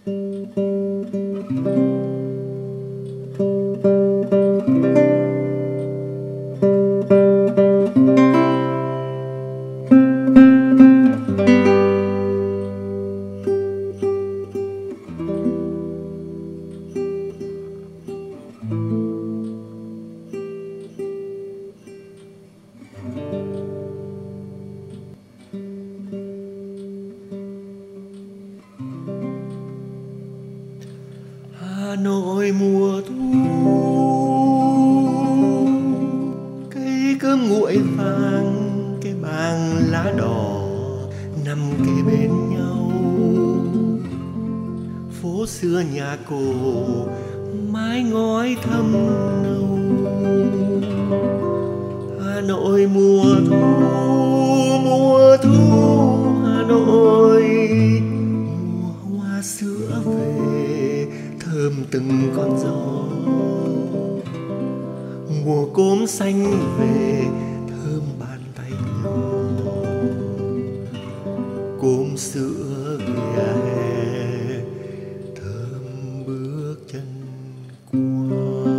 Hà Nội mùa thu, cây cơm nguội vàng, cái bàng lá đỏ nằm kề bên nhau. Phố xưa nhà cổ, mái ngói thâm nâu. Hà Nội mùa thu, mùa thu Hà Nội, mùa hoa sữa về thơm từng con gió, mùa cốm xanh về thơm bàn tay nhỏ, cốm sữa vỉa hè thơm bước chân qua.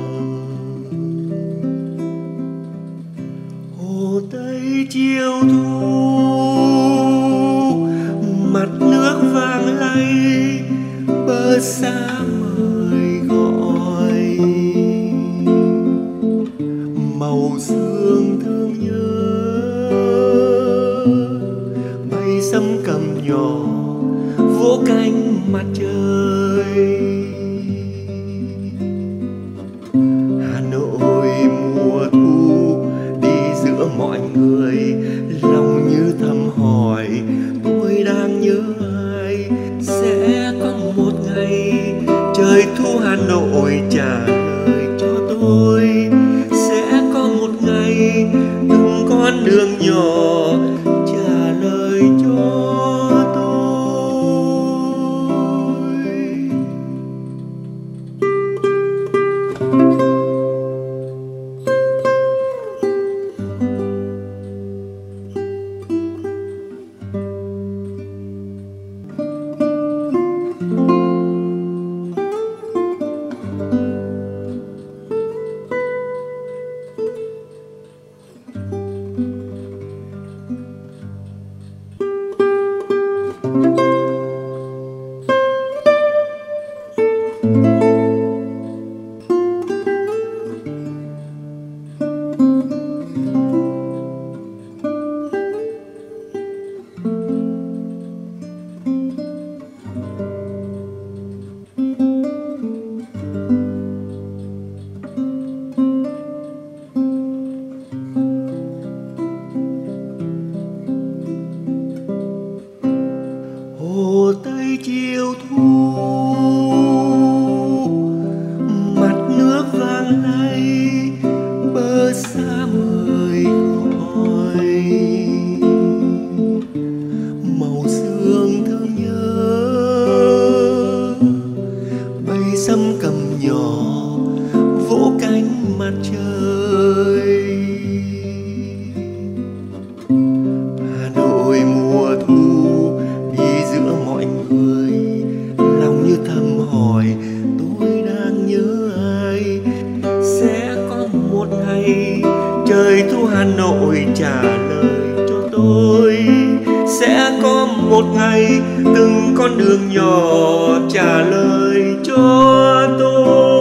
Hồ Tây chiều thu, mặt nước vàng lay, bờ xa mời gọi. Màu sương thương nhớ, bay sấm cầm nhỏ vỗ cánh mặt trời. Hà Nội mùa thu, đi giữa mọi người, lòng như thầm hỏi tôi đang nhớ ai. Sẽ có một ngày trời thu Hà Nội trả lời cho tôi. Sẽ có một ngày từng con đường nhỏ trả lời cho tôi. Hồ Tây chiều thu, mặt nước vàng lay, bờ xa mời gọi. Màu sương thương nhớ, bay sấm cầm nhỏ vỗ cánh mặt trời. Hà Nội mùa thu, đi giữa mọi người, lòng như thầm hỏi tôi đang nhớ ai. Sẽ có một ngày trời thu Hà Nội trả lời cho tôi. Sẽ có một ngày từng con đường nhỏ trả lời cho tôi.